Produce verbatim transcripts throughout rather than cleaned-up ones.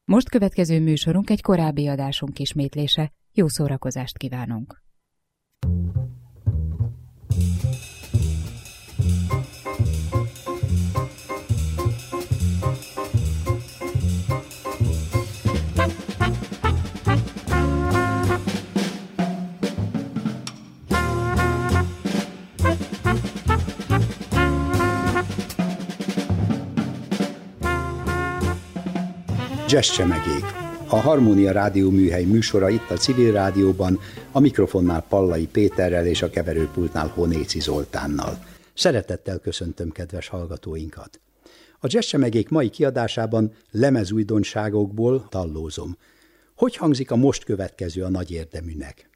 Most következő műsorunk egy korábbi adásunk ismétlése. Jó szórakozást kívánunk! Jazz Csemegék. A Harmónia Rádió műhely műsora itt a Civil Rádióban, a mikrofonnál Pallai Péterrel és a keverőpultnál Honéci Zoltánnal. Szeretettel köszöntöm kedves hallgatóinkat. A Jazz Csemegék mai kiadásában lemezújdonságokból tallózom. Hogy hangzik a most következő a nagy érdeműnek?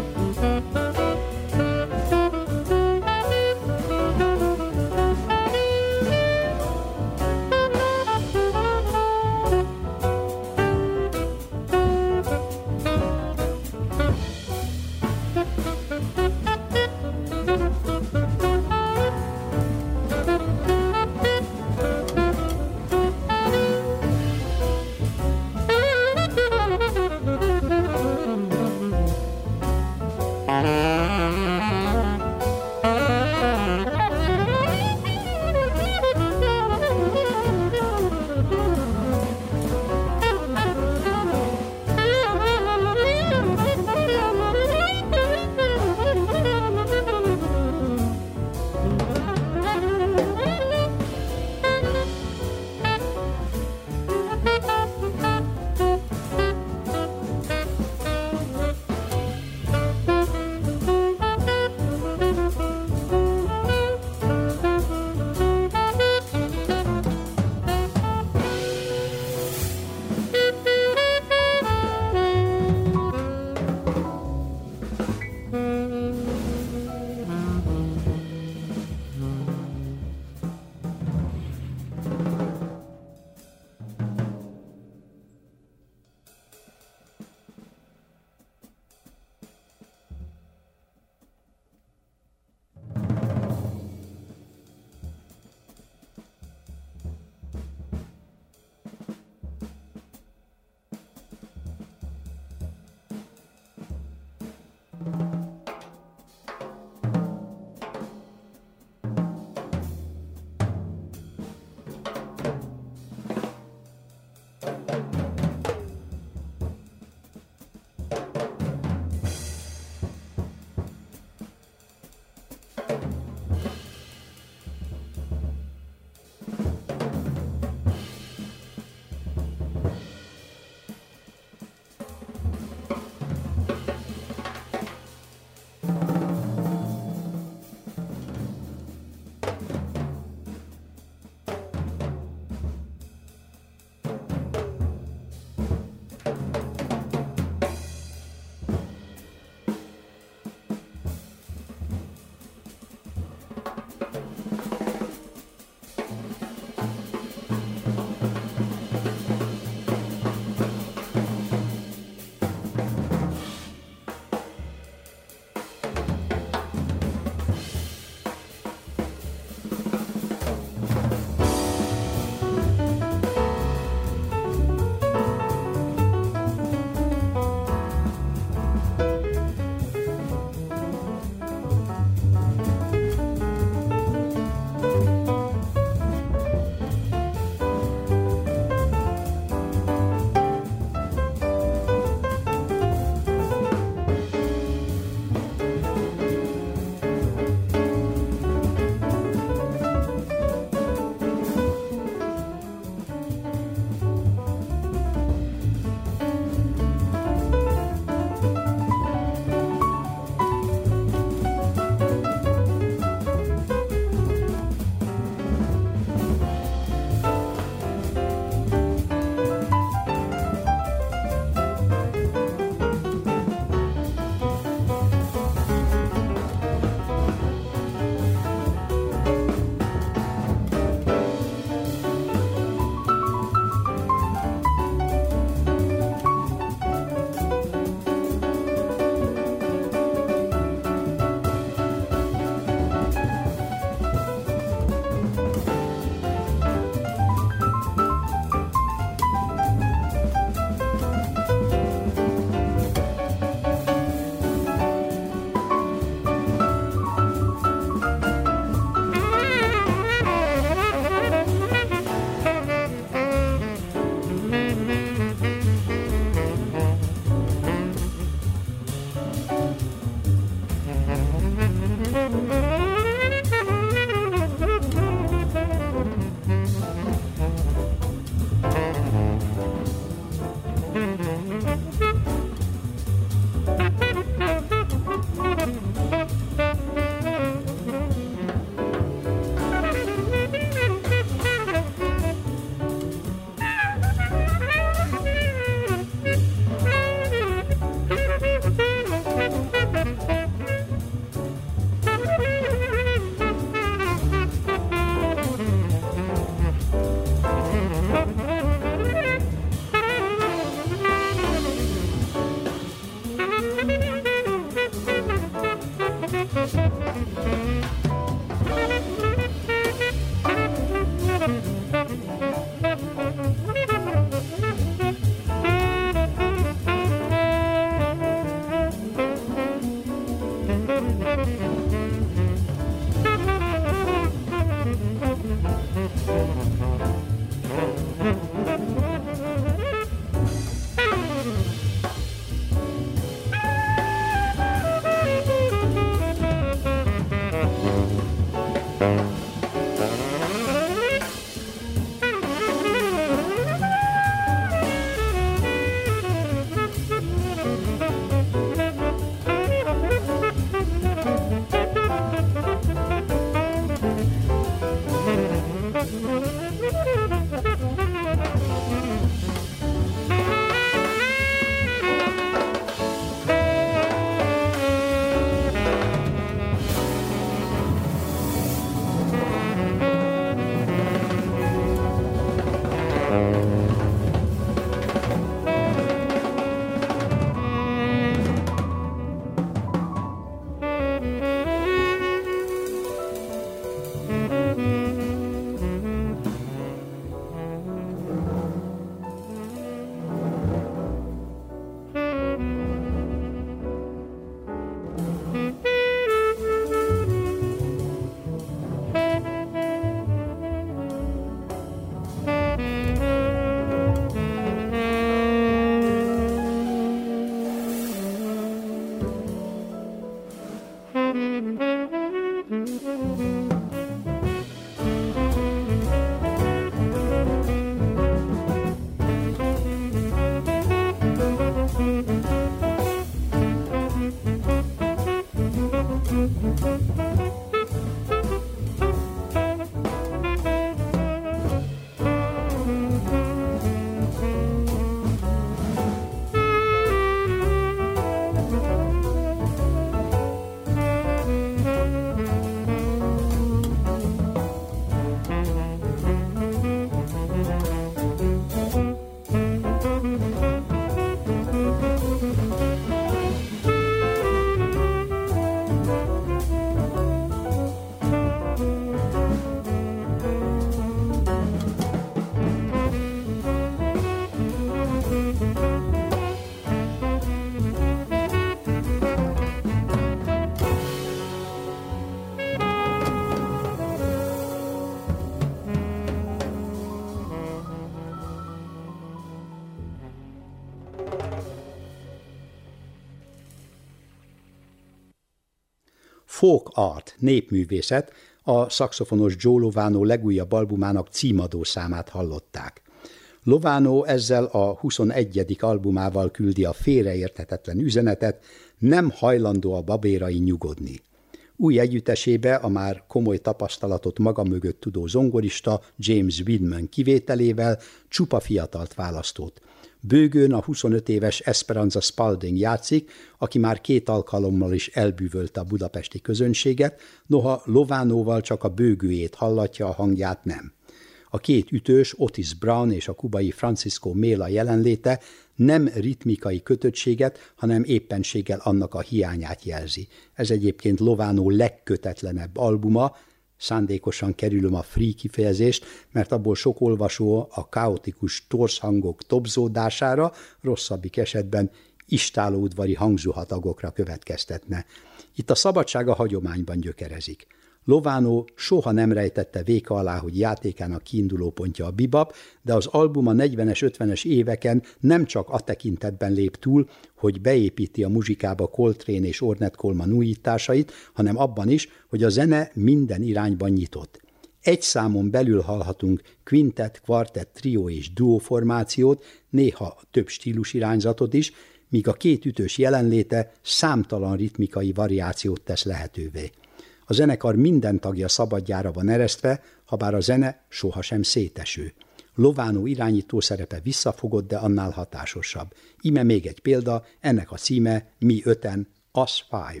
Folk art, népművészet, a szaxofonos Joe Lovano legújabb albumának címadó számát hallották. Lovano ezzel a huszonegyedik albumával küldi a félreérthetetlen üzenetet, nem hajlandó a babérai nyugodni. Új együttesébe a már komoly tapasztalatot maga mögött tudó zongorista James Widman kivételével csupa fiatalt választott. Bőgőn a huszonöt éves Esperanza Spalding játszik, aki már két alkalommal is elbűvölte a budapesti közönséget, noha Lovanoval csak a bőgőjét hallatja, a hangját nem. A két ütős, Otis Brown és a kubai Francisco Mela jelenléte nem ritmikai kötöttséget, hanem éppenséggel annak a hiányát jelzi. Ez egyébként Lovano legkötetlenebb albuma, szándékosan kerülöm a free kifejezést, mert abból sok olvasó a kaotikus torszhangok tobzódására, rosszabbik esetben istálóudvari hangzuhatagokra következtetne. Itt a szabadság a hagyományban gyökerezik. Lovano soha nem rejtette véka alá, hogy játékának kiinduló pontja a bebop, de az album a negyvenes, ötvenes éveken nem csak a tekintetben lép túl, hogy beépíti a muzsikába Coltrane és Ornette Coleman újításait, hanem abban is, hogy a zene minden irányban nyitott. Egy számon belül hallhatunk quintet, kvartett, trio és duo formációt, néha több stílusirányzatot is, míg a két ütős jelenléte számtalan ritmikai variációt tesz lehetővé. A zenekar minden tagja szabadjára van eresztve, habár a zene sohasem széteső. Lovano irányító szerepe visszafogott, de annál hatásosabb. Íme még egy példa, ennek a címe Mi öten, Us Five.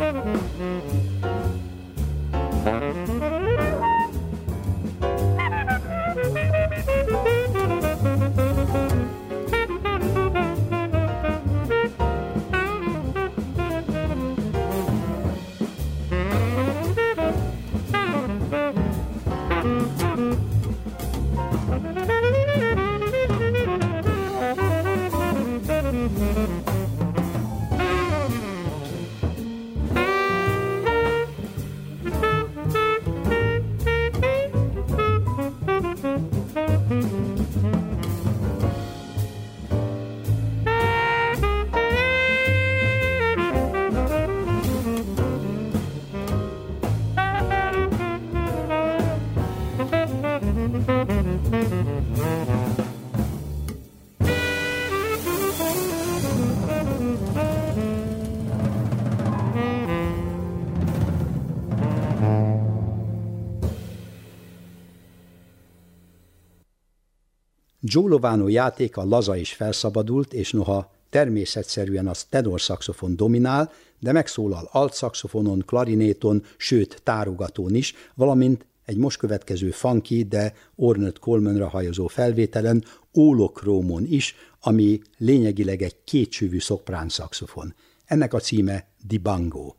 Joe Lovano játéka laza és felszabadult, és noha természetszerűen a tenorszaxofon dominál, de megszólal altszaxofonon, klarinéton, sőt tárogatón is, valamint egy most következő funky, de Ornette Colemanra hajazó felvételen, ólokrómon is, ami lényegileg egy kétsűvű szoprán szaxofon. Ennek a címe Di Bango.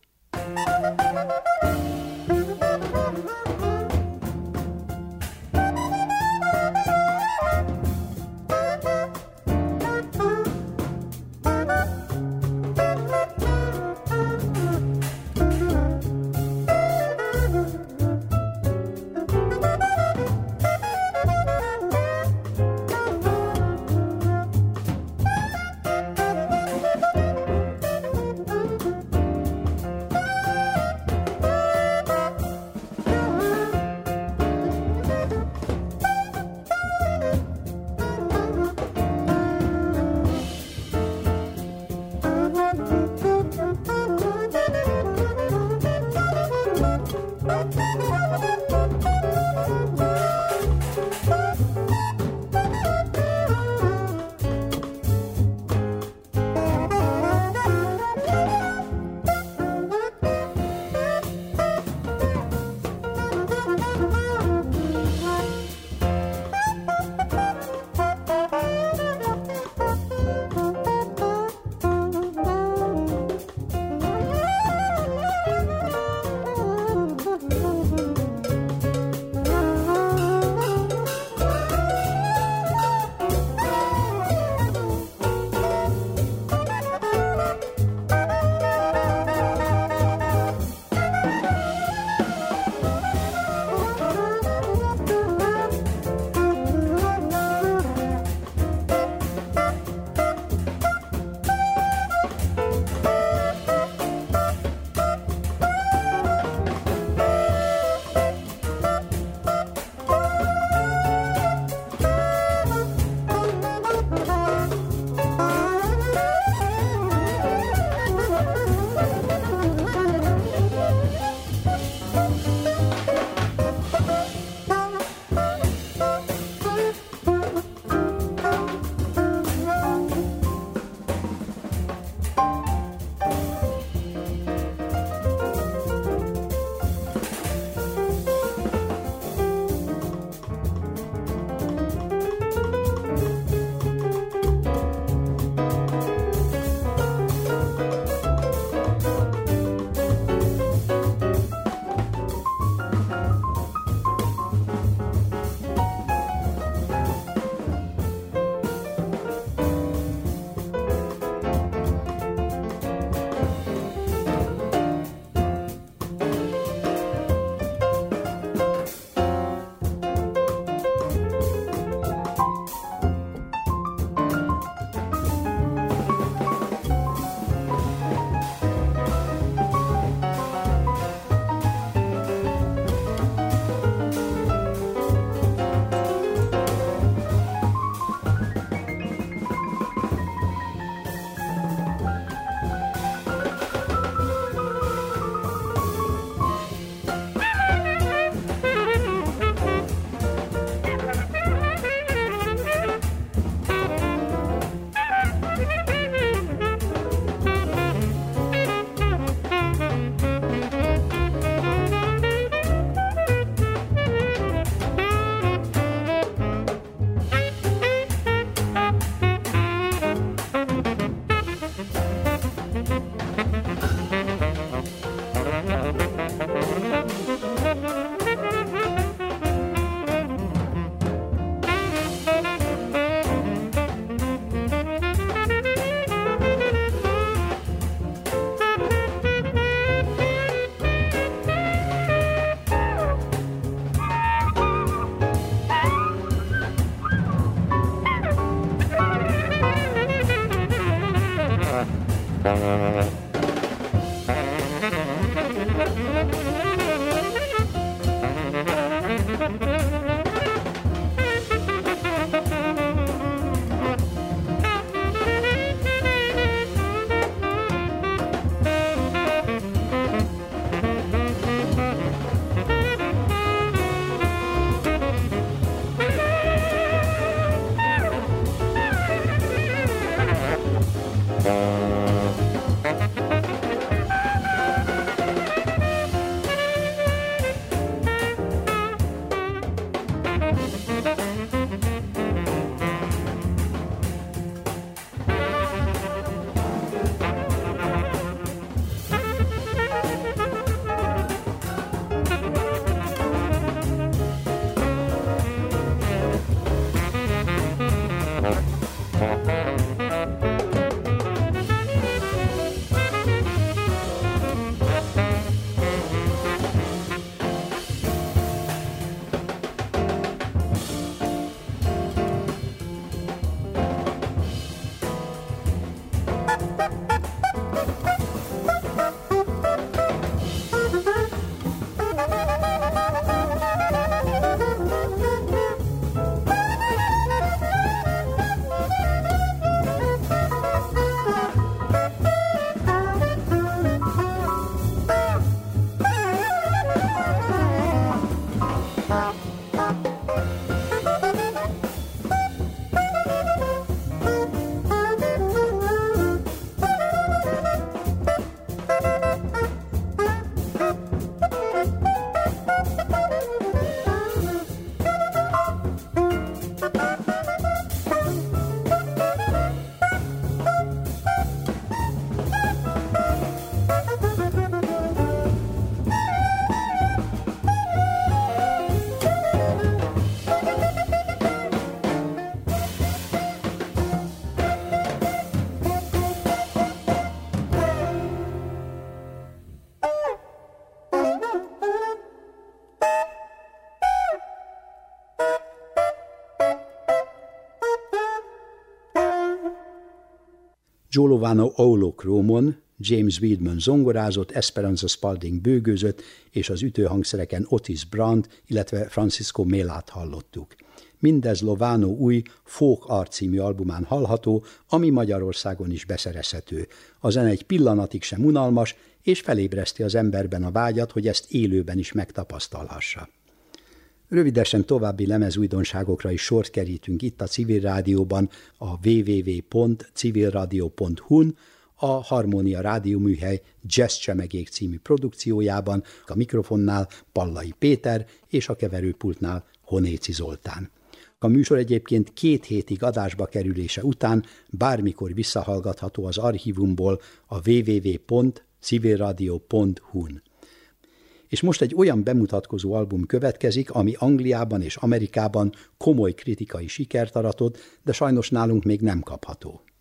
Joe Lovano aulokrómon, James Weedman zongorázott, Esperanza Spalding bőgőzött, és az ütőhangszereken Otis Brandt, illetve Francisco Mélát hallottuk. Mindez Lovano új Folk Art című albumán hallható, ami Magyarországon is beszerezhető. A zene egy pillanatig sem unalmas, és felébreszti az emberben a vágyat, hogy ezt élőben is megtapasztalhassa. Rövidesen további lemezújdonságokra is sort kerítünk itt a Civil Rádióban, a double-u double-u double-u pont civil radio pont hu-n, a Harmónia rádióműhely Jazz Csemegék című produkciójában, a mikrofonnál Pallai Péter és a keverőpultnál Honéci Zoltán. A műsor egyébként két hétig adásba kerülése után bármikor visszahallgatható az archívumból a double-u double-u double-u pont civil radio pont hu-n. És most egy olyan bemutatkozó album következik, ami Angliában és Amerikában komoly kritikai sikert aratott, de sajnos nálunk még nem kapható.